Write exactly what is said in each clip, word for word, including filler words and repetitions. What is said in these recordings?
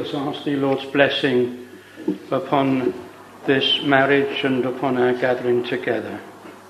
us ask thee, Lord's blessing upon this marriage and upon our gathering together.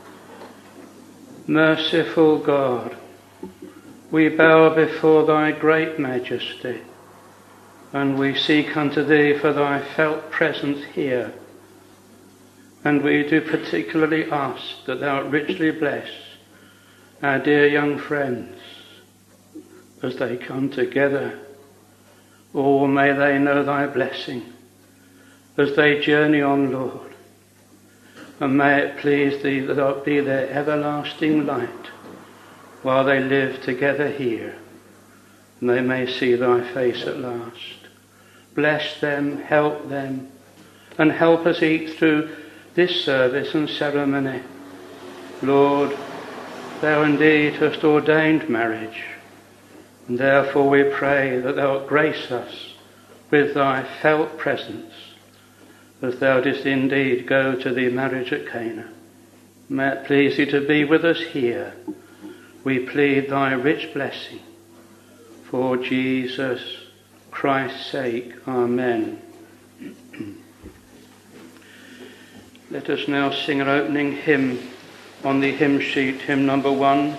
Merciful God, we bow before thy great majesty, and we seek unto thee for thy felt presence here. And we do particularly ask that thou richly bless our dear young friends as they come together. Oh, may they know thy blessing as they journey on, Lord. And may it please thee that thou be their everlasting light while they live together here, and they may see thy face at last. Bless them, help them, and help us each through this service and ceremony. Lord, thou indeed hast ordained marriage, and therefore we pray that thou wilt grace us with thy felt presence, as thou didst indeed go to the marriage at Cana. May it please thee to be with us here. We plead thy rich blessing. For Jesus Christ's sake, amen. Let us now sing our opening hymn on the hymn sheet, hymn number one.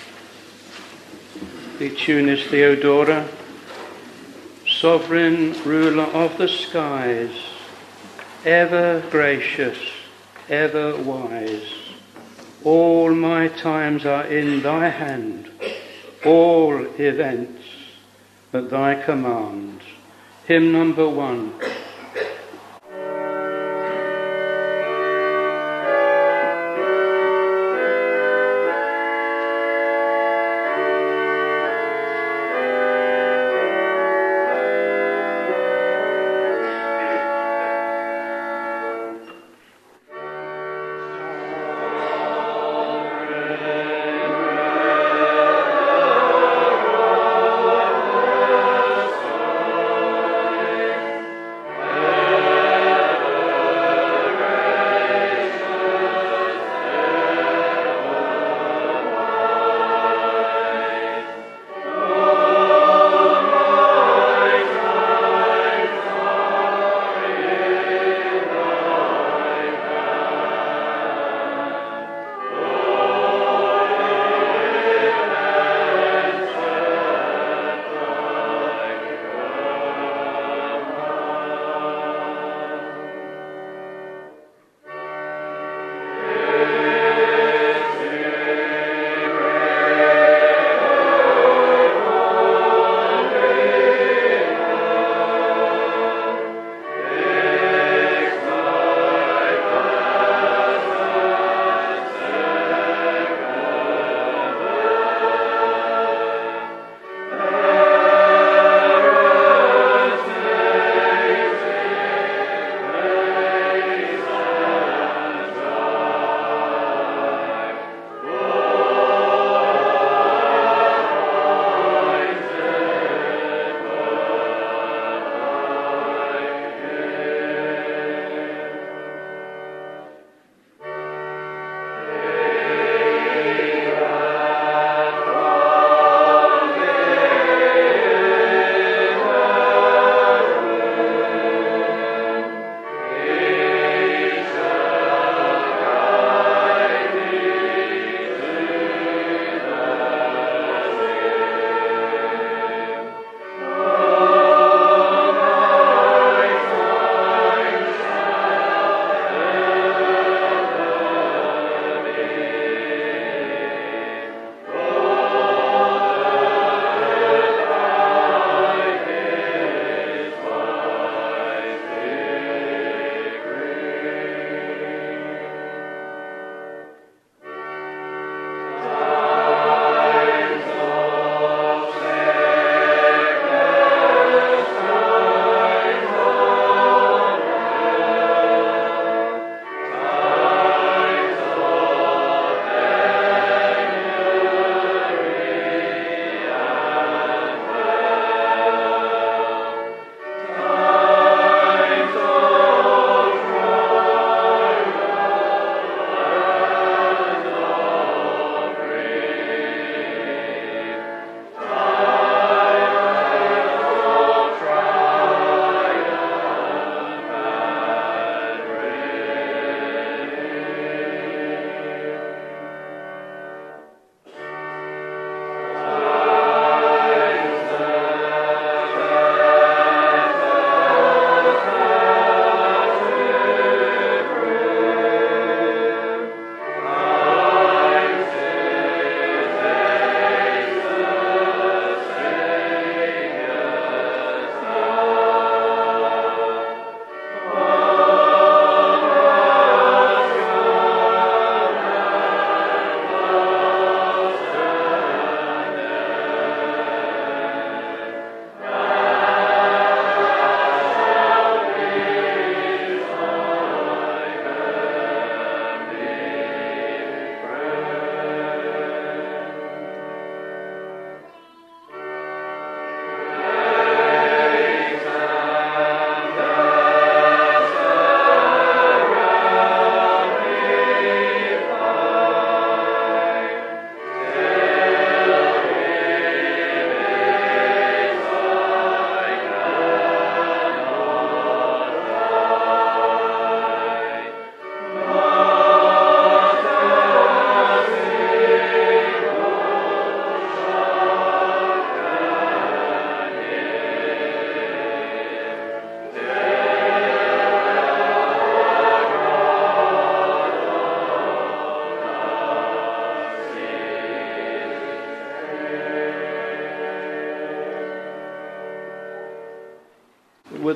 The tune is Theodora. Sovereign ruler of the skies, ever gracious, ever wise, all my times are in thy hand, all events at thy command. Hymn number one.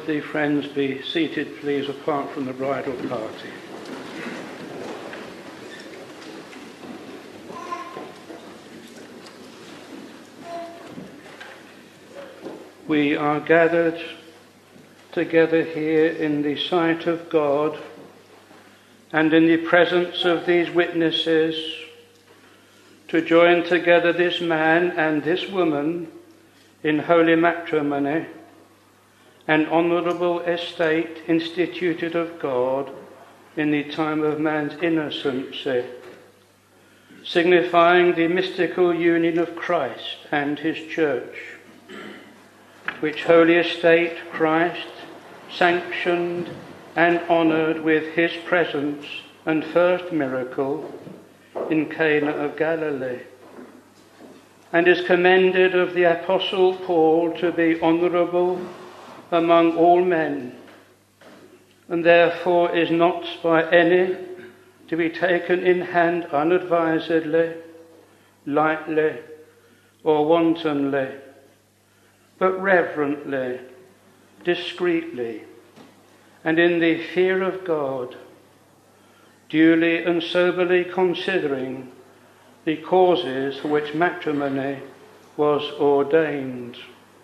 would the friends be seated, please, apart from the bridal party. We are gathered together here in the sight of God and in the presence of these witnesses to join together this man and this woman in holy matrimony, an honourable estate instituted of God in the time of man's innocency, signifying the mystical union of Christ and his church, which holy estate Christ sanctioned and honoured with his presence and first miracle in Cana of Galilee, and is commended of the Apostle Paul to be honourable among all men, and therefore is not by any to be taken in hand unadvisedly, lightly, or wantonly, but reverently, discreetly, and in the fear of God, duly and soberly considering the causes for which matrimony was ordained.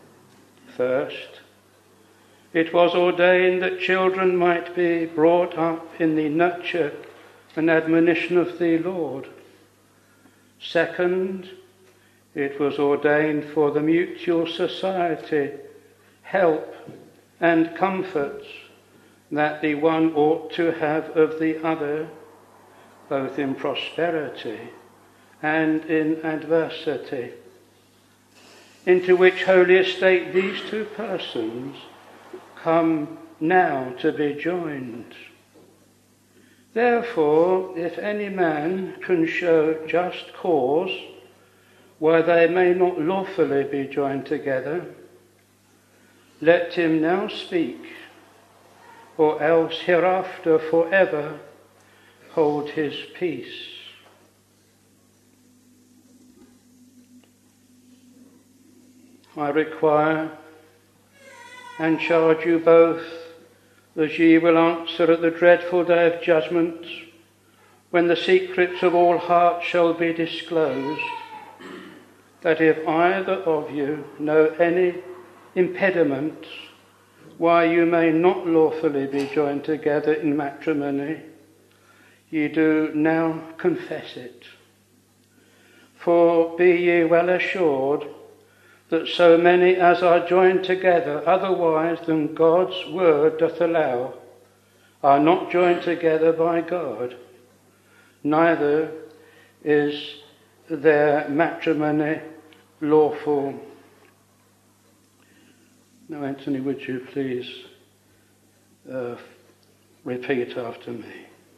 First, it was ordained that children might be brought up in the nurture and admonition of the Lord. Second, it was ordained for the mutual society, help and comforts that the one ought to have of the other, both in prosperity and in adversity, into which holy estate these two persons come now to be joined. Therefore, if any man can show just cause why they may not lawfully be joined together, let him now speak, or else hereafter forever hold his peace. I require and charge you both that ye will answer at the dreadful day of judgment, when the secrets of all hearts shall be disclosed, that if either of you know any impediment why you may not lawfully be joined together in matrimony, ye do now confess it. For be ye well assured that so many as are joined together otherwise than God's word doth allow are not joined together by God, neither is their matrimony lawful. Now, Anthony, would you please uh, repeat after me?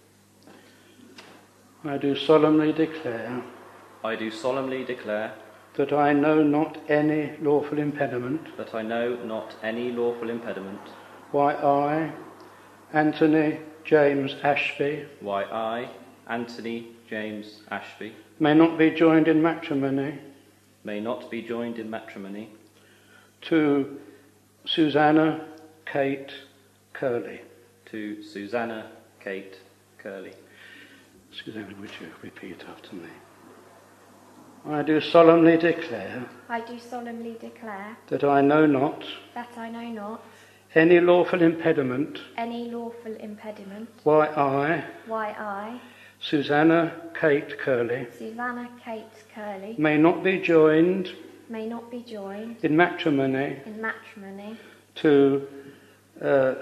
I do solemnly declare I do solemnly declare that I know not any lawful impediment that I know not any lawful impediment why I, Anthony James Ashby, why I, Anthony James Ashby, may not be joined in matrimony may not be joined in matrimony to Susanna Kate Curley. To Susanna Kate Curley. Susanna, would you repeat after me? I do solemnly declare I do solemnly declare that I know not that I know not any lawful impediment any lawful impediment why I, why I, Susanna Kate Curley, Susanna Kate Curley, may not be joined may not be joined in matrimony in matrimony to uh,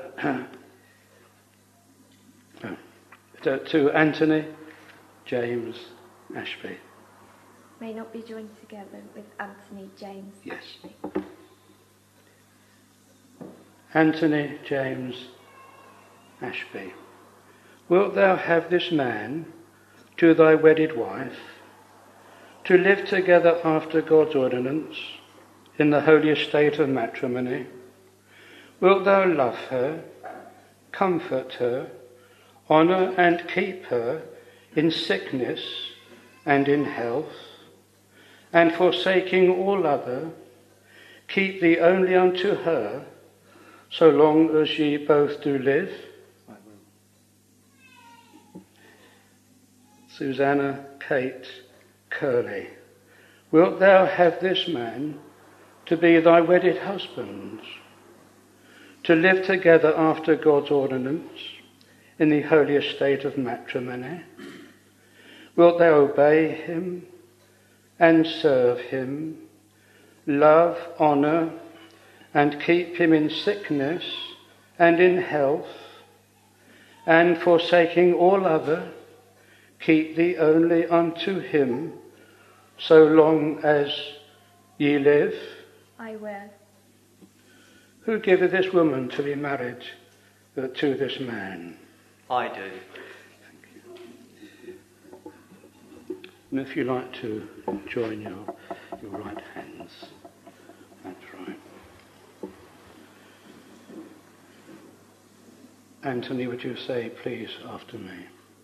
to, to Anthony James Ashby. may not be joined together with Anthony James Yes. Ashby. Anthony James Ashby, wilt thou have this man to thy wedded wife, to live together after God's ordinance in the holy estate of matrimony? Wilt thou love her, comfort her, honour and keep her in sickness and in health, and forsaking all other, keep thee only unto her, so long as ye both do live. I will. Susanna Kate Curley, wilt thou have this man to be thy wedded husband, to live together after God's ordinance in the holy estate of matrimony? Wilt thou obey him and serve him, love, honour, and keep him in sickness and in health, and forsaking all other, keep thee only unto him, so long as ye live? I will. Who giveth this woman to be married uh, to this man? I do. And if you like to join your, your right hands, that's right. Anthony, would you say, please, after me?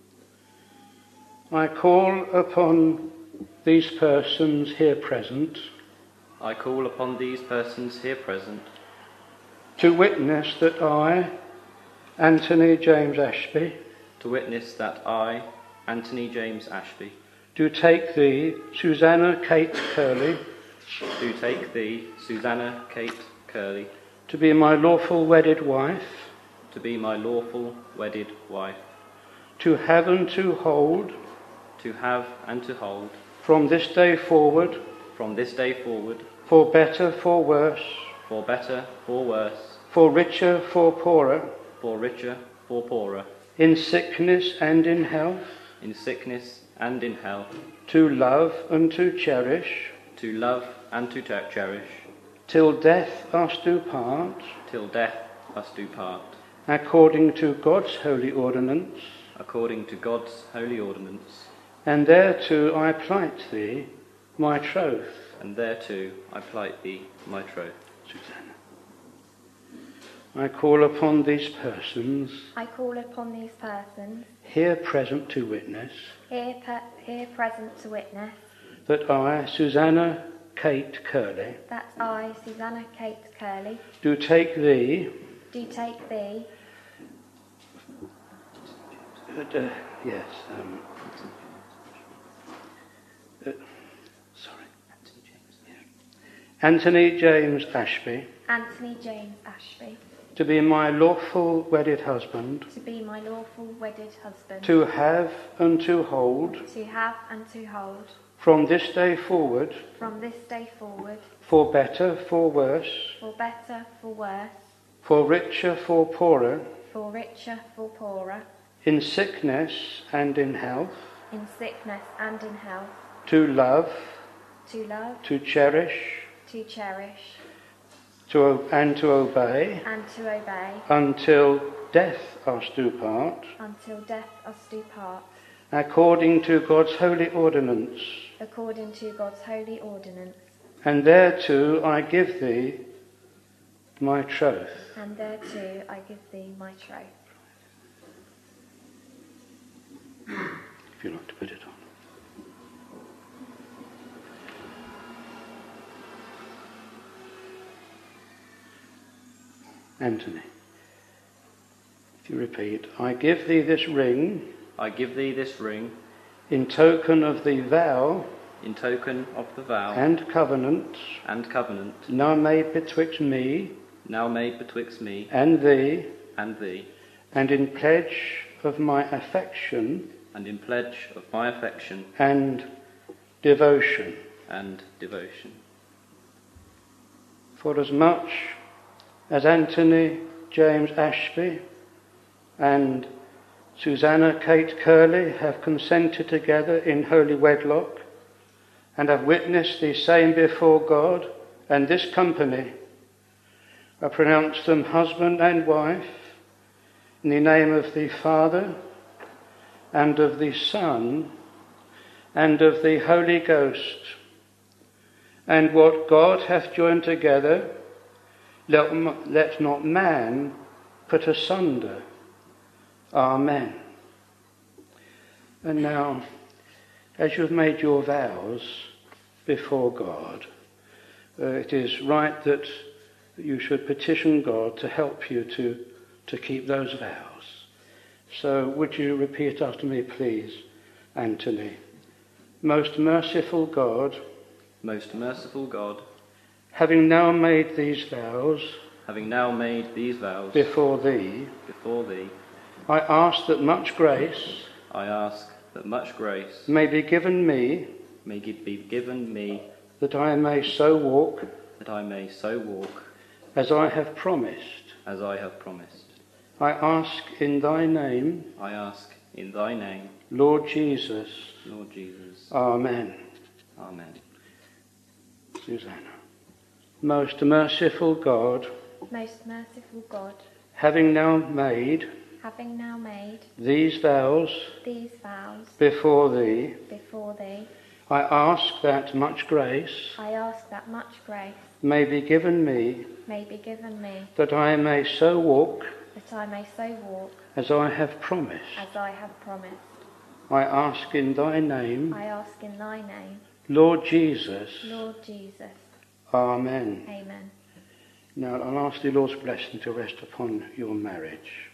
I call upon these persons here present I call upon these persons here present to witness that I, Anthony James Ashby, to witness that I, Anthony James Ashby, do take thee, Susanna Kate Curley, do take thee, Susanna Kate Curley, to be my lawful wedded wife, to be my lawful wedded wife, to have and to hold, to have and to hold, from this day forward, from this day forward, for better, for worse, for better, for worse, for richer, for poorer, for richer, for poorer, in sickness and in health, in sickness and in health, to love and to cherish, to love and to ter- cherish, till death us do part, till death us do part, according to God's holy ordinance, according to God's holy ordinance, and thereto I plight thee my troth. and thereto I plight thee my troth. Susanna. I call upon these persons I call upon these persons here present to witness here, per- here present to witness that I, Susanna Kate Curley, that I, Susanna Kate Curley, do take thee, do take thee, uh, uh, yes, um, uh, sorry, Anthony James Ashby, Anthony James Ashby, to be my lawful wedded husband, to be my lawful wedded husband, to have and to hold, to have and to hold, from this day forward, from this day forward, for better, for worse, for better, for worse, for richer, for poorer, for richer, for poorer, in sickness and in health, in sickness and in health, to love, to love, to cherish, to cherish, to o- and to obey, and to obey, until death us do part, until death us do part, according to God's holy ordinance. according to God's holy ordinance, And thereto I give thee my troth. and thereto I give thee my troth. If you like to put it on. Anthony, if you repeat, I give thee this ring I give thee this ring in token of the vow in token of the vow and covenant and covenant now made betwixt me now made betwixt me and thee, and thee, and in pledge of my affection and in pledge of my affection and devotion. and devotion. For as much as Anthony James Ashby and Susanna Kate Curley have consented together in holy wedlock, and have witnessed the same before God and this company, I pronounce them husband and wife in the name of the Father and of the Son and of the Holy Ghost. And what God hath joined together, let, let not man put asunder. Amen. And now, as you've made your vows before God, uh, it is right that that you should petition God to help you to, to keep those vows. So would you repeat after me, please, Anthony? Most merciful God, Most merciful God, having now made these vows having now made these vows before thee, before thee, I ask that much grace I ask that much grace may be given me, may gi- be given me, that I may so walk that I may so walk as I have promised. as I have promised. I ask in thy name, I ask in thy name, Lord Jesus. Lord Jesus. Amen. Amen. Susanna. Most merciful God, Most merciful God, having now made having now made these vows these vows before thee, before thee, I ask that much grace I ask that much grace may be given me, may be given me, that I may so walk that I may so walk as I have promised. as I have promised. I ask in thy name, I ask in thy name, Lord Jesus. Lord Jesus. Amen. Amen. Now I'll ask the Lord's blessing to rest upon your marriage.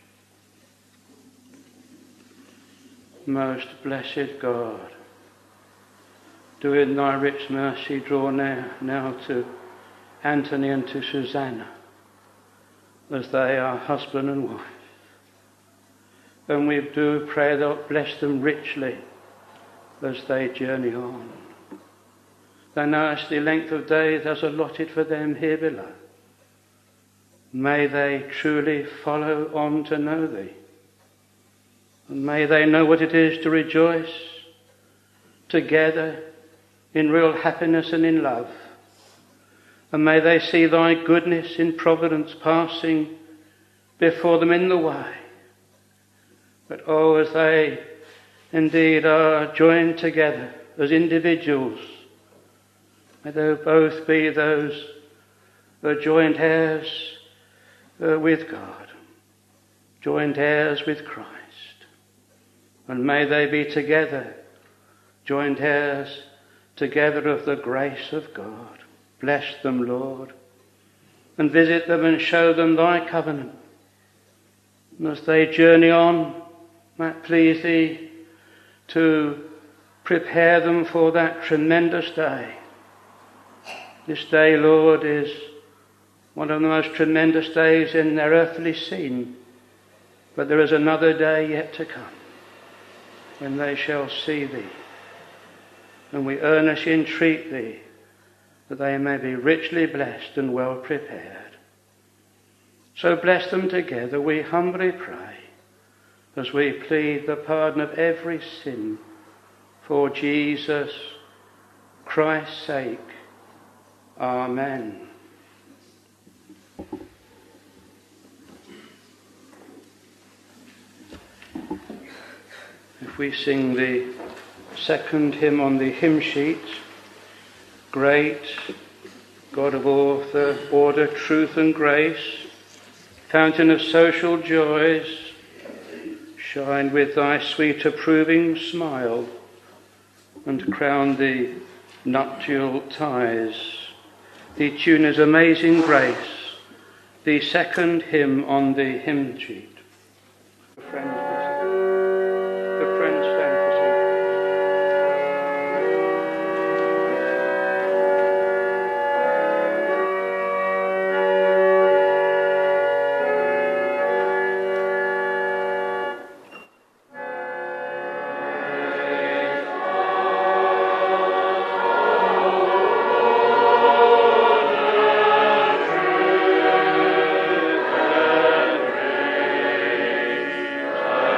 Most blessed God, do in thy rich mercy draw near now to Anthony and to Susanna, as they are husband and wife. And we do pray thou bless them richly as they journey on. Thou knowest the length of days thou hast allotted for them here below. May they truly follow on to know thee. And may they know what it is to rejoice together in real happiness and in love. And may they see thy goodness in providence passing before them in the way. But oh, as they indeed are joined together as individuals, may they both be those uh, joint heirs uh, with God, joint heirs with Christ. And may they be together, joint heirs together of the grace of God. Bless them, Lord, and visit them and show them thy covenant. And as they journey on, might it please thee to prepare them for that tremendous day. This day, Lord, is one of the most tremendous days in their earthly scene. But there is another day yet to come when they shall see thee. And we earnestly entreat thee that they may be richly blessed and well prepared. So bless them together, we humbly pray, as we plead the pardon of every sin for Jesus Christ's sake. Amen. If we sing the second hymn on the hymn sheet, Great God of author, order, truth and grace, fountain of social joys, shine with thy sweet approving smile and crown the nuptial ties. The tune is Amazing Grace, the second hymn on the hymn sheet. The friends, the friends stand for singing. Amen.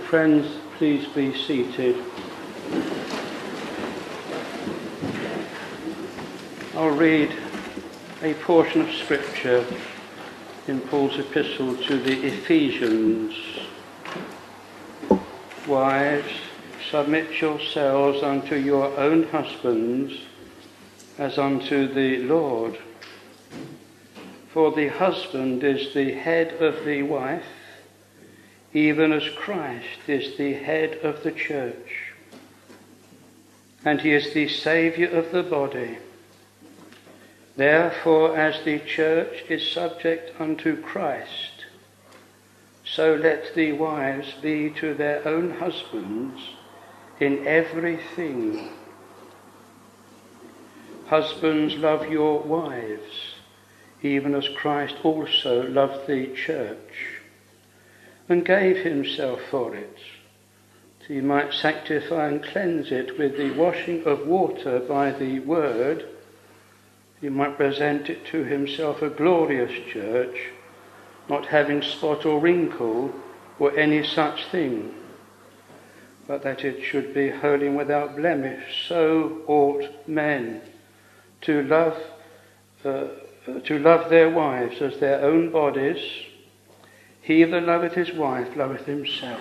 Friends, please be seated. I'll read a portion of Scripture in Paul's epistle to the Ephesians. Wives, submit yourselves unto your own husbands as unto the Lord. For the husband is the head of the wife, even as Christ is the head of the church, and he is the Saviour of the body. Therefore, as the church is subject unto Christ, so let the wives be to their own husbands in everything. Husbands, love your wives, even as Christ also loved the church, and gave himself for it, that he might sanctify and cleanse it with the washing of water by the word, he might present it to himself a glorious church, not having spot or wrinkle or any such thing, but that it should be holy and without blemish. So ought men to love uh, to love their wives as their own bodies. He that loveth his wife loveth himself.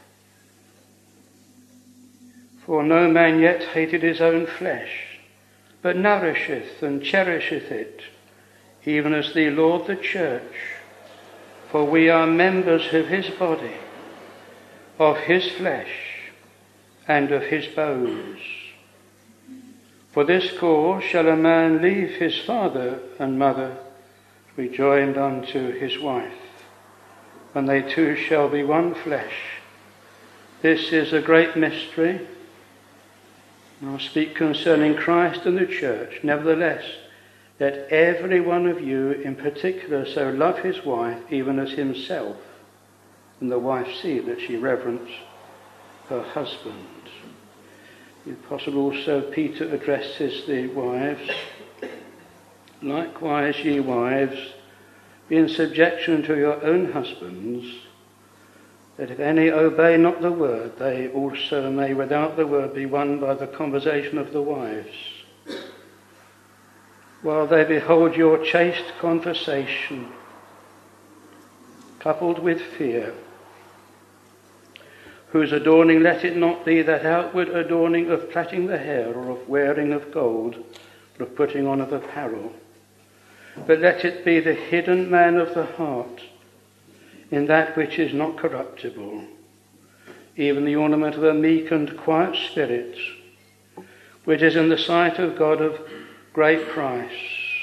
For no man yet hated his own flesh, but nourisheth and cherisheth it, even as the Lord the church. For we are members of his body, of his flesh, and of his bones. For this cause shall a man leave his father and mother, be joined unto his wife, and they two shall be one flesh. This is a great mystery. I'll speak concerning Christ and the church. Nevertheless, let every one of you in particular so love his wife even as himself, and the wife see that she reverence her husband. The apostle also Peter addresses the wives. Likewise, ye wives, be in subjection to your own husbands, that if any obey not the word, they also may without the word be won by the conversation of the wives, while they behold your chaste conversation, coupled with fear, whose adorning let it not be that outward adorning of plaiting the hair or of wearing of gold, or of putting on of apparel, but let it be the hidden man of the heart, in that which is not corruptible, even the ornament of a meek and quiet spirit, which is in the sight of God of great price.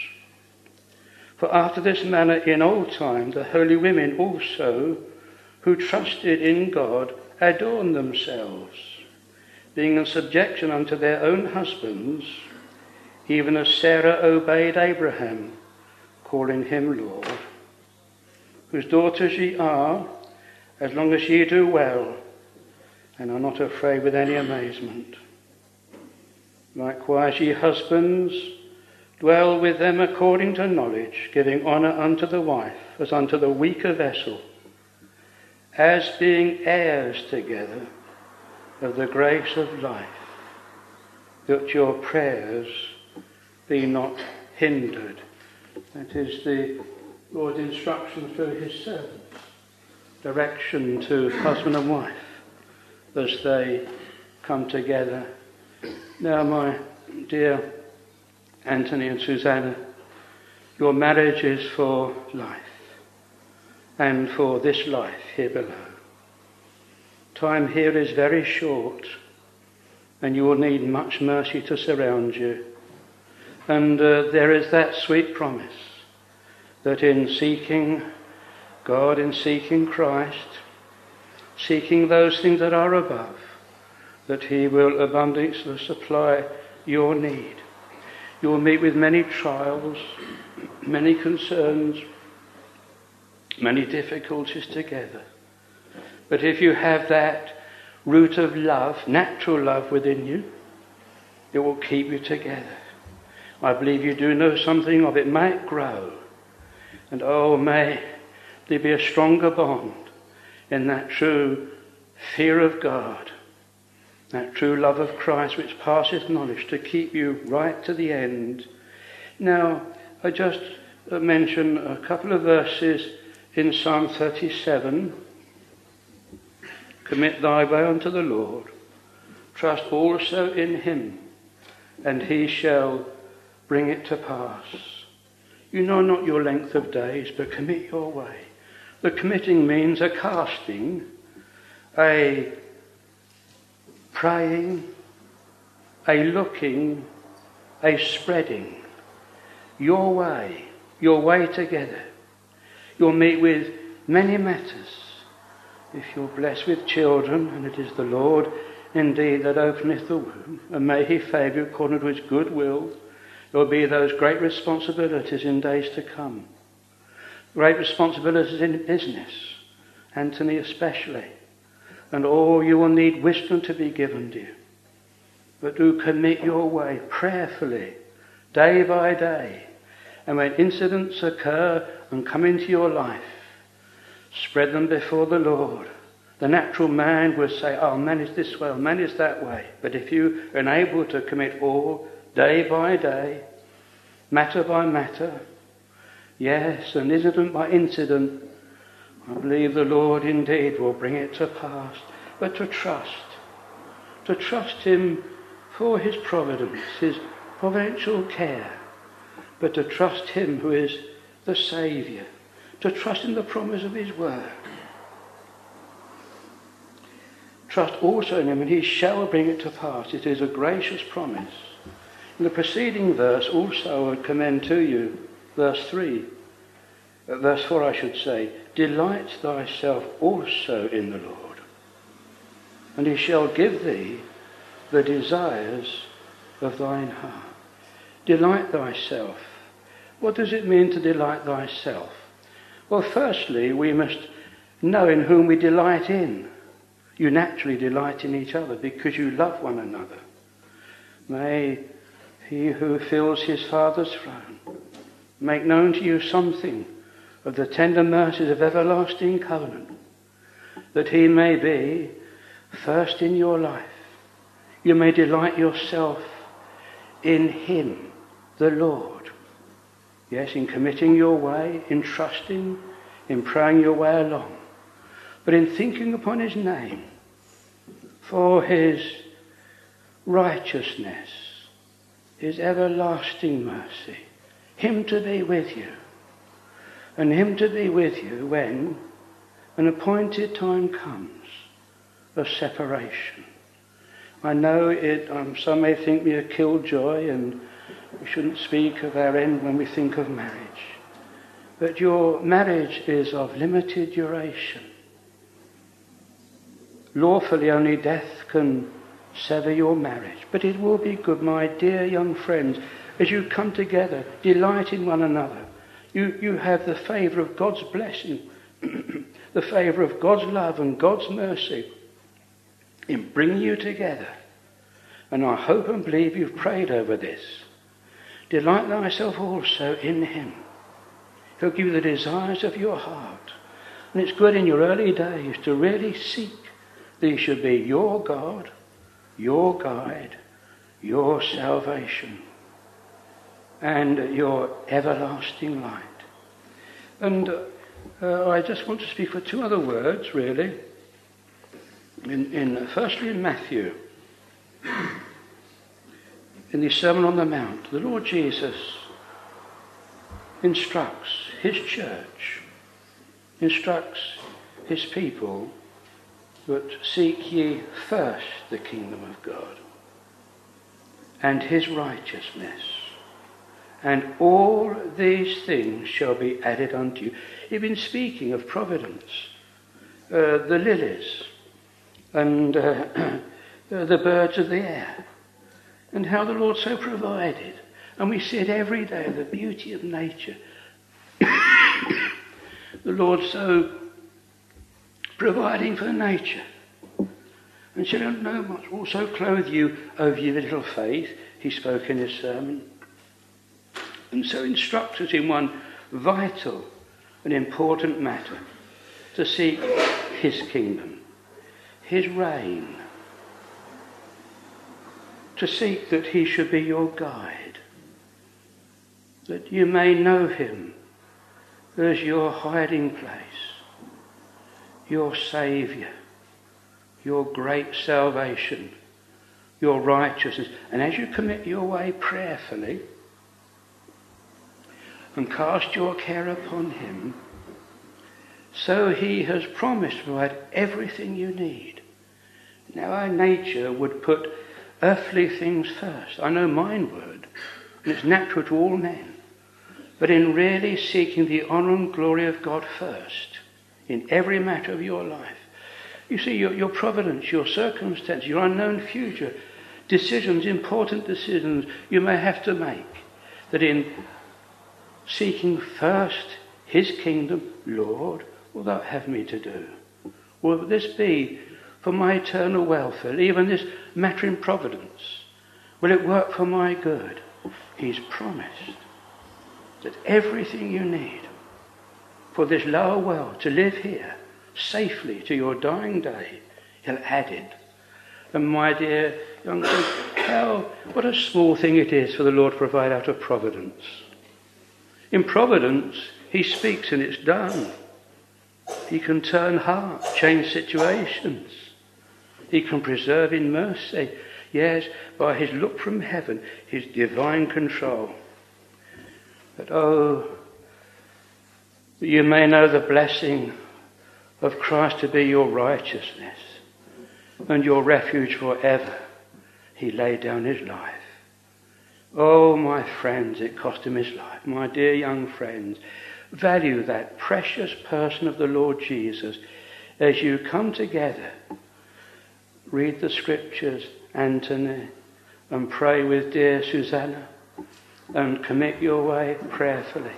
For after this manner in old time the holy women also, who trusted in God, adorned themselves, being in subjection unto their own husbands, even as Sarah obeyed Abraham, calling him Lord, whose daughters ye are, as long as ye do well, and are not afraid with any amazement. Likewise, ye husbands, dwell with them according to knowledge, giving honour unto the wife, as unto the weaker vessel, as being heirs together of the grace of life, that your prayers be not hindered. That is the Lord's instruction through his servants, direction to husband and wife as they come together. Now, my dear Anthony and Susanna, your marriage is for life, and for this life here below. Time here is very short, and you will need much mercy to surround you. And uh, there is that sweet promise that in seeking God, in seeking Christ, seeking those things that are above, that he will abundantly supply your need. You will meet with many trials, many concerns, many difficulties together. But if you have that root of love, natural love within you, it will keep you together. I believe you do know something of it. May it grow. And oh, may there be a stronger bond in that true fear of God, that true love of Christ which passeth knowledge, to keep you right to the end. Now, I just mention a couple of verses in Psalm thirty-seven. Commit thy way unto the Lord. Trust also in him, and he shall bring it to pass. You know not your length of days, but commit your way. The committing means a casting, a praying, a looking, a spreading. Your way, your way together. You'll meet with many matters. If you're blessed with children, and it is the Lord indeed that openeth the womb, and may he favour you according to his good will, there will be those great responsibilities in days to come. Great responsibilities in business, Anthony especially. And all you will need wisdom to be given to you. But do commit your way prayerfully, day by day. And when incidents occur and come into your life, spread them before the Lord. The natural man would say, I'll manage this way, I'll manage that way. But if you are able to commit all, day by day, matter by matter, yes, and incident by incident, I believe the Lord indeed will bring it to pass. But to trust, to trust him for his providence, his providential care, but to trust him who is the Saviour, to trust in the promise of his word. Trust also in him, and he shall bring it to pass. It is a gracious promise. In the preceding verse also I would commend to you, verse three, uh, verse four I should say, delight thyself also in the Lord, and he shall give thee the desires of thine heart. Delight thyself. What does it mean to delight thyself? Well, firstly, we must know in whom we delight in. You naturally delight in each other because you love one another. May he who fills his Father's throne make known to you something of the tender mercies of everlasting covenant, that he may be first in your life. You may delight yourself in him, the Lord. Yes, in committing your way, in trusting, in praying your way along, but in thinking upon his name, for his righteousness, his everlasting mercy, him to be with you, and him to be with you when an appointed time comes of separation. I know it, um, some may think me a killjoy, and we shouldn't speak of our end when we think of marriage. But your marriage is of limited duration. Lawfully only death can sever your marriage. But it will be good, my dear young friends, as you come together, delight in one another. You, you have the favour of God's blessing, the favour of God's love and God's mercy in bringing you together. And I hope and believe you've prayed over this. Delight thyself also in him. He'll give you the desires of your heart. And it's good in your early days to really seek that he should be your God, your guide, your salvation, and your everlasting light. And uh, I just want to speak for two other words, really. In, in firstly, in Matthew, in the Sermon on the Mount, the Lord Jesus instructs his church, instructs his people, but seek ye first the kingdom of God and his righteousness, and all these things shall be added unto you. He's been speaking of providence, uh, the lilies, and uh, the birds of the air, and how the Lord so provided. And we see it every day, the beauty of nature. The Lord so providing for nature. And so don't know much. Also clothe you over your little faith, he spoke in his sermon. And so instruct us in one vital and important matter, to seek his kingdom, his reign, to seek that he should be your guide, that you may know him as your hiding place, your Saviour, your great salvation, your righteousness. And as you commit your way prayerfully and cast your care upon him, so he has promised to provide everything you need. Now our nature would put earthly things first. I know mine would, and it's natural to all men. But in really seeking the honour and glory of God first, in every matter of your life, you see, your, your providence, your circumstance, your unknown future, decisions, important decisions you may have to make, that in seeking first his kingdom, Lord, will thou have me to do? Will this be for my eternal welfare, even this matter in providence? Will it work for my good? He's promised that everything you need for this lower world to live here safely to your dying day, he'll add it. And my dear young friend, how, what a small thing it is for the Lord to provide out of providence. In providence, he speaks and it's done. He can turn hearts, change situations. He can preserve in mercy. Yes, by his look from heaven, his divine control. But oh, that you may know the blessing of Christ to be your righteousness and your refuge forever. He laid down his life. Oh, my friends, it cost him his life. My dear young friends, value that precious person of the Lord Jesus as you come together. Read the scriptures, Anthony, and pray with dear Susanna, and commit your way prayerfully.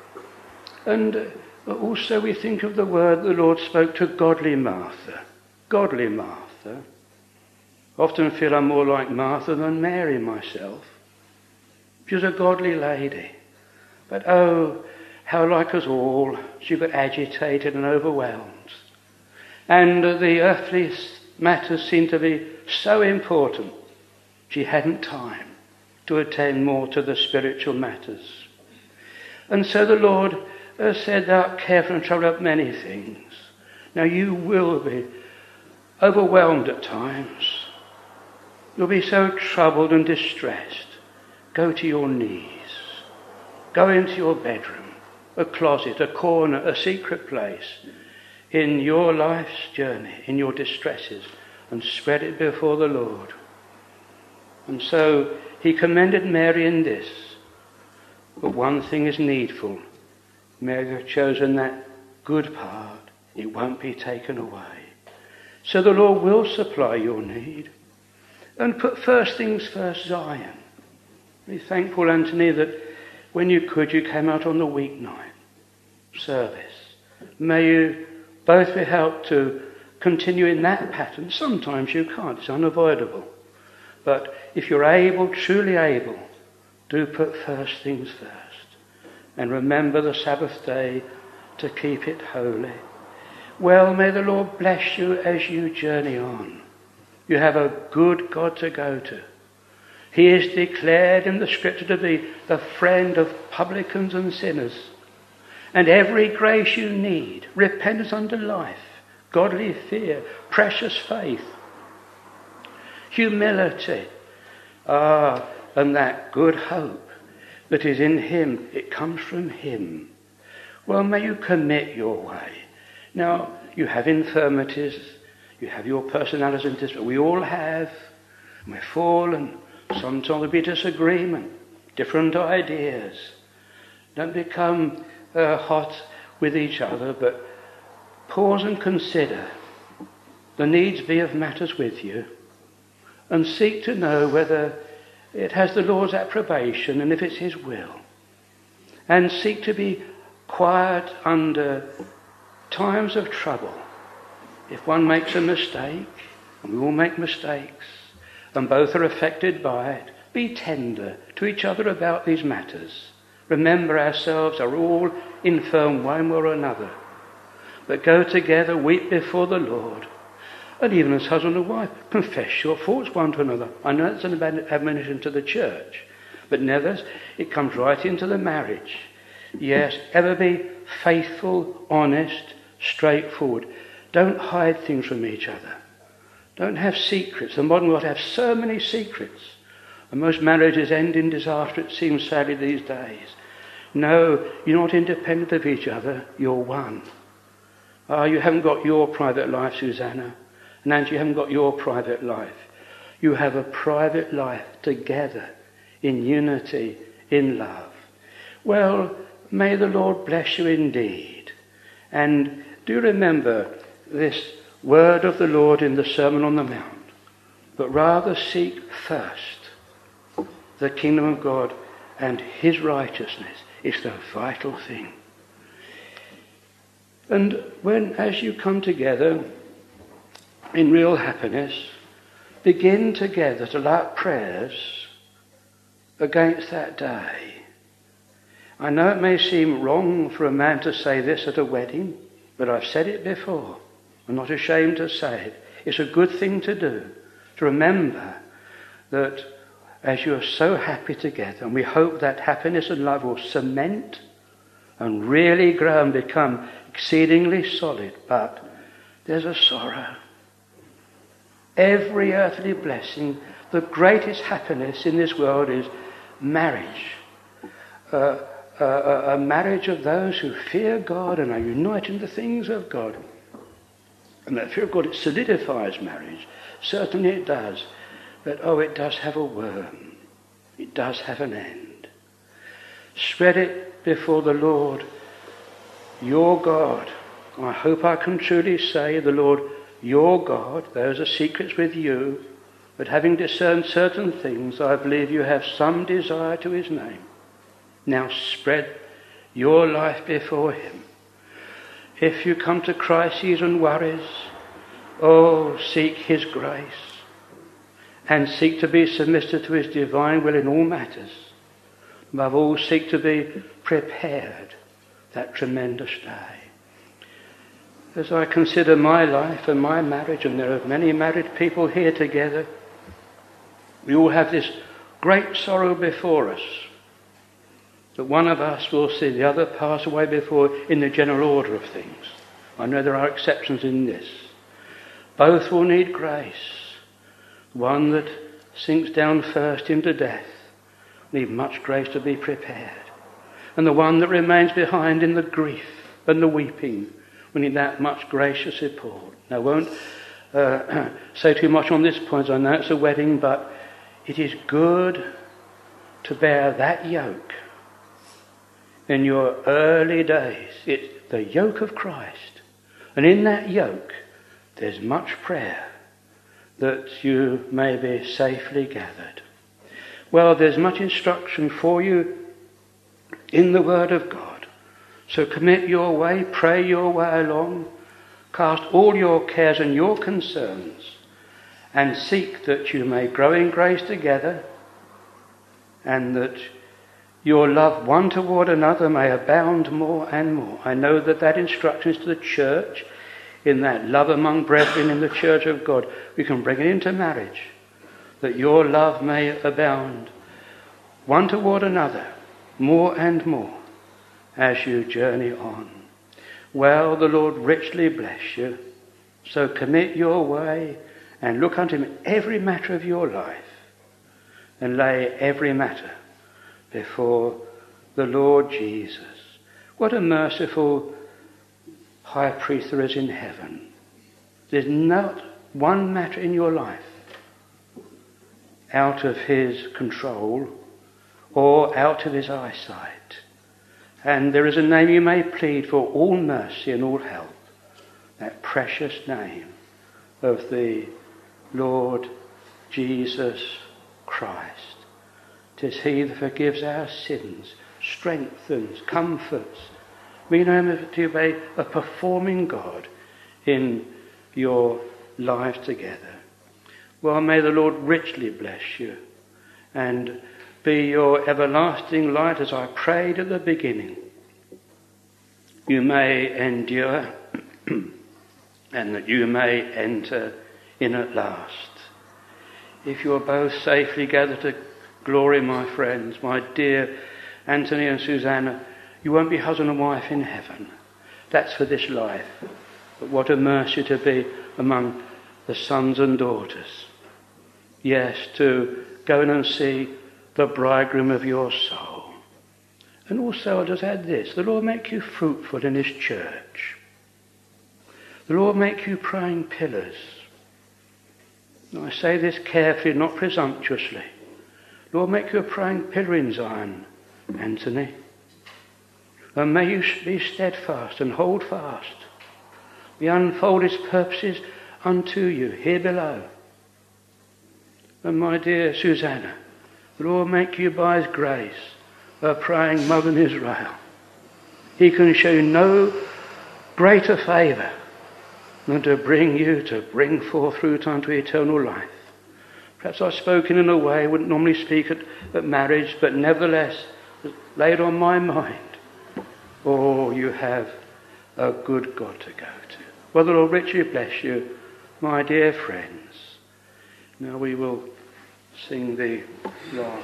And uh, also we think of the word the Lord spoke to godly Martha. Godly Martha. Often feel I'm more like Martha than Mary myself. She was a godly lady. But oh, how like us all, she got agitated and overwhelmed. And uh, the earthly matters seemed to be so important, she hadn't time to attend more to the spiritual matters. And so the Lord uh, said, thou art careful and troubled about many things. Now you will be overwhelmed at times. You'll be so troubled and distressed. Go to your knees. Go into your bedroom, a closet, a corner, a secret place in your life's journey, in your distresses, and spread it before the Lord. And so he commended Mary in this. But one thing is needful. Mary has chosen that good part. It won't be taken away. So the Lord will supply your need. And put first things first, Zion. Be thankful, Anthony, that when you could, you came out on the weeknight service. May you both be helped to continue in that pattern. Sometimes you can't. It's unavoidable. But if you're able, truly able, do put first things first. And remember the Sabbath day to keep it holy. Well, may the Lord bless you as you journey on. You have a good God to go to. He is declared in the scripture to be the friend of publicans and sinners. And every grace you need, repentance unto life, godly fear, precious faith, humility, ah, and that good hope that is in him, it comes from him. Well, may you commit your way. Now, you have infirmities, you have your personalities and disabilities. We all have. We're fallen. Sometimes there'll be disagreement, different ideas. Don't become uh, hot with each other, but pause and consider the needs be of matters with you, and seek to know whether it has the Lord's approbation and if it's his will. And seek to be quiet under times of trouble. If one makes a mistake, and we all make mistakes, and both are affected by it, be tender to each other about these matters. Remember, ourselves are all infirm one way or another. But go together, weep before the Lord, And even as husband and wife, confess your faults one to another. I know it's an admonition to the church, but nevertheless, it comes right into the marriage. Yes, ever be faithful, honest, straightforward. Don't hide things from each other. Don't have secrets. The modern world has so many secrets. And most marriages end in disaster, it seems, sadly, these days. No, you're not independent of each other. You're one. Ah, you haven't got your private life, Susanna. And Angie, you haven't got your private life. You have a private life together in unity, in love. Well, may the Lord bless you indeed. And do remember this word of the Lord in the Sermon on the Mount. But rather seek first the kingdom of God and his righteousness. It's the vital thing. And when, as you come together in real happiness, begin together to lay up prayers against that day. I know it may seem wrong for a man to say this at a wedding, but I've said it before. I'm not ashamed to say it. It's a good thing to do, to remember that as you are so happy together, and we hope that happiness and love will cement and really grow and become exceedingly solid, but there's a sorrow. Every earthly blessing, the greatest happiness in this world is marriage. Uh, uh, a marriage of those who fear God and are united in the things of God. And that fear of God, it solidifies marriage. Certainly it does. But oh, it does have a worm. It does have an end. Spread it before the Lord, your God. I hope I can truly say the Lord, your God, those are secrets with you, but having discerned certain things, I believe you have some desire to his name. Now spread your life before him. If you come to crises and worries, oh, seek his grace and seek to be submissive to his divine will in all matters. Above all, seek to be prepared that tremendous day. As I consider my life and my marriage, and there are many married people here together, we all have this great sorrow before us, that one of us will see the other pass away before in the general order of things. I know there are exceptions in this. Both will need grace. One that sinks down first into death need much grace to be prepared. And the one that remains behind in the grief and the weeping will need that much gracious support. Now, I won't uh, say too much on this point. I know it's a wedding, but it is good to bear that yoke in your early days. It's the yoke of Christ. And in that yoke, there's much prayer that you may be safely gathered. Well, there's much instruction for you in the Word of God. So commit your way, pray your way along, cast all your cares and your concerns, and seek that you may grow in grace together, and that your love one toward another may abound more and more. I know that that instruction is to the church, in that love among brethren in the church of God. We can bring it into marriage, that your love may abound one toward another more and more as you journey on. Well, the Lord richly bless you. So commit your way and look unto him in every matter of your life, and lay every matter before the Lord Jesus. What a merciful high priest there is in heaven. There's not one matter in your life out of his control or out of his eyesight. And there is a name you may plead for all mercy and all help, that precious name of the Lord Jesus Christ. 'Tis he that forgives our sins, strengthens, comforts. We know him to be a performing God in your lives together. Well, may the Lord richly bless you and be your everlasting light, as I prayed at the beginning. You may endure and that you may enter in at last. If you are both safely gathered to glory, my friends, my dear Anthony and Susanna, you won't be husband and wife in heaven. That's for this life. But what a mercy to be among the sons and daughters. Yes, to go in and see the bridegroom of your soul. And also I'll just add this, the Lord make you fruitful in his church. The Lord make you praying pillars. Now, I say this carefully, not presumptuously. Lord, make you a praying pillar in Zion, Anthony. And may you be steadfast and hold fast. He unfold his purposes unto you here below. And my dear Susanna, the Lord make you by his grace a praying mother in Israel. He can show you no greater favour than to bring you to bring forth fruit unto eternal life. Perhaps I've spoken in a way I wouldn't normally speak at, at marriage, but nevertheless laid on my mind. Oh, you have a good God to go to. Well, the Lord richly bless you, my dear friends. Now we will sing the last.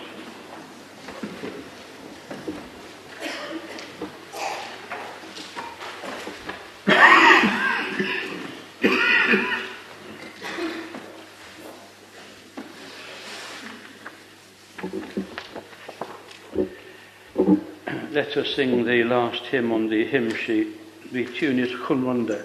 Let us sing the last hymn on the hymn sheet. The tune is Chunwanda.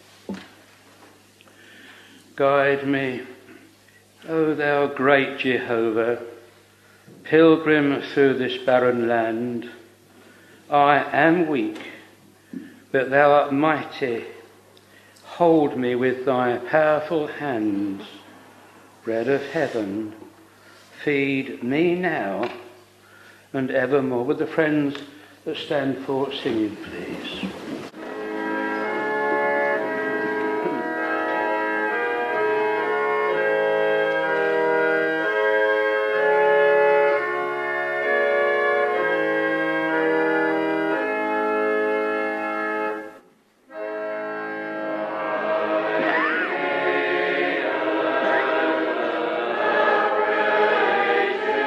Guide me, O thou great Jehovah, pilgrim through this barren land. I am weak, but thou art mighty. Hold me with thy powerful hands. Bread of heaven, feed me now and evermore. With the friends that stand for singing, please.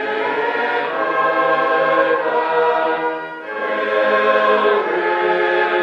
Pilgrim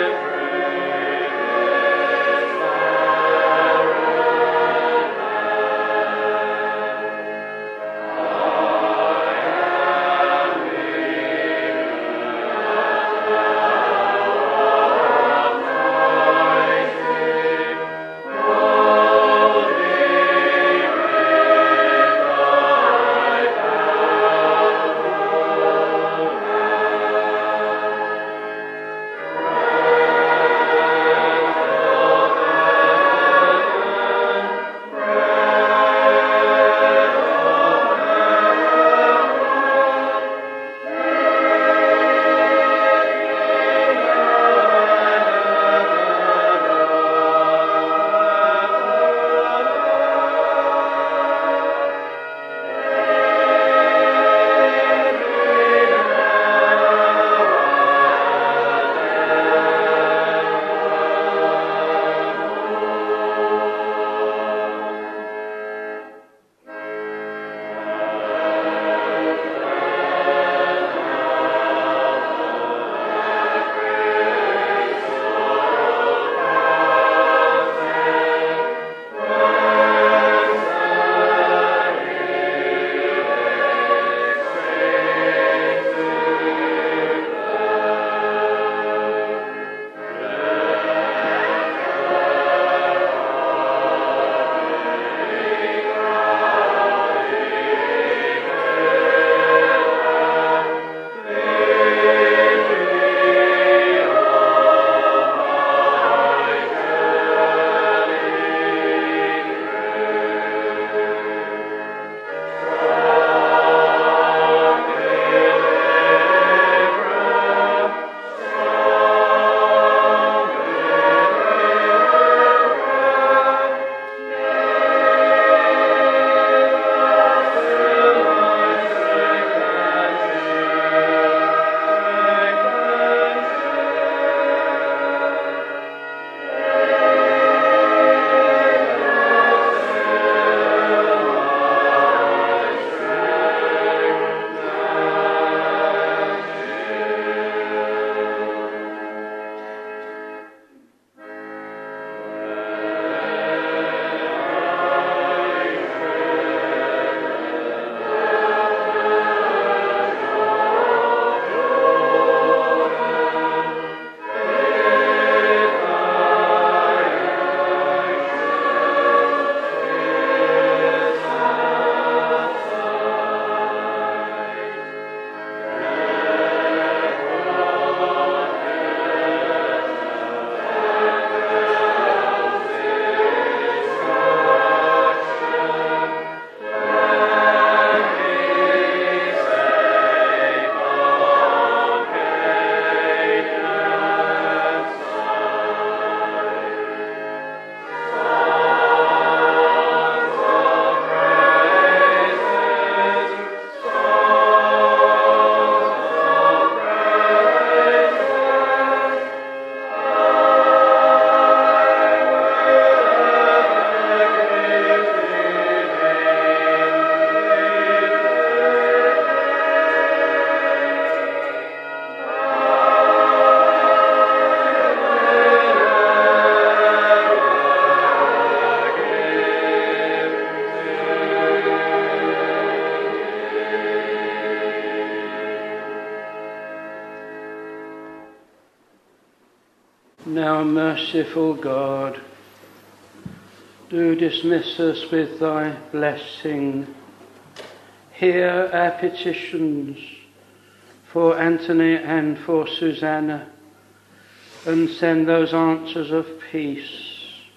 Now, merciful God, do dismiss us with thy blessing. Hear our petitions for Anthony and for Susanna, and send those answers of peace.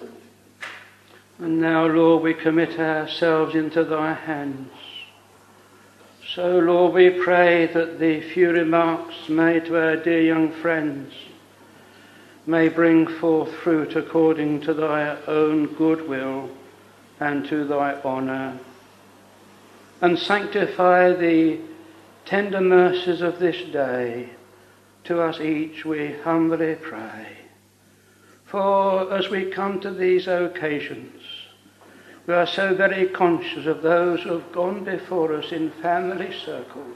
And now, Lord, we commit ourselves into thy hands. So, Lord, we pray that the few remarks made to our dear young friends may bring forth fruit according to thy own good will and to thy honour. And sanctify the tender mercies of this day to us each, we humbly pray. For as we come to these occasions, we are so very conscious of those who have gone before us in family circles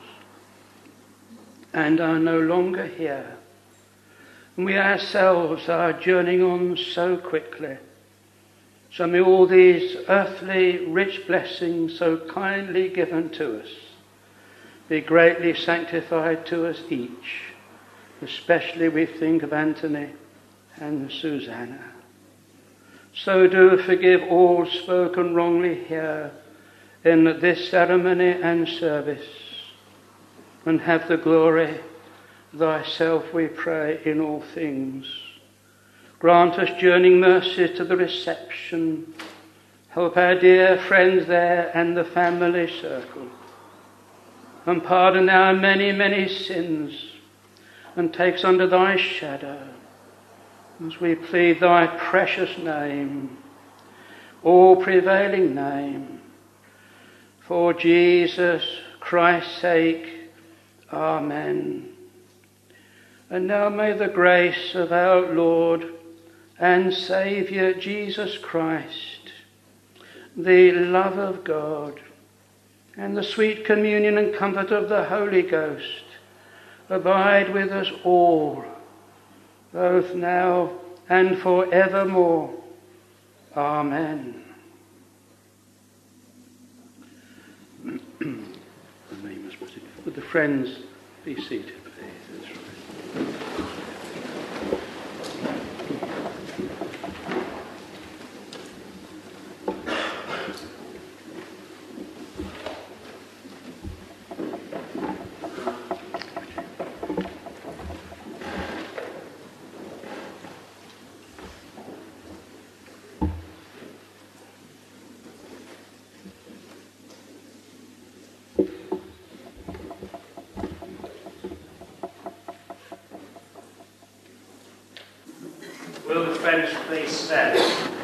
and are no longer here. And we ourselves are journeying on so quickly. So may all these earthly rich blessings so kindly given to us be greatly sanctified to us each. Especially we think of Anthony and Susanna. So do forgive all spoken wrongly here in this ceremony and service, and have the glory thyself, we pray, in all things. Grant us journeying mercies to the reception. Help our dear friends there and the family circle, and pardon our many, many sins, and take us under thy shadow as we plead thy precious name, all prevailing name, for Jesus Christ's sake. Amen. And now may the grace of our Lord and Saviour Jesus Christ, the love of God, and the sweet communion and comfort of the Holy Ghost abide with us all, both now and forevermore. Amen. Would the friends be seated, please? That's right. Will the friends please stand?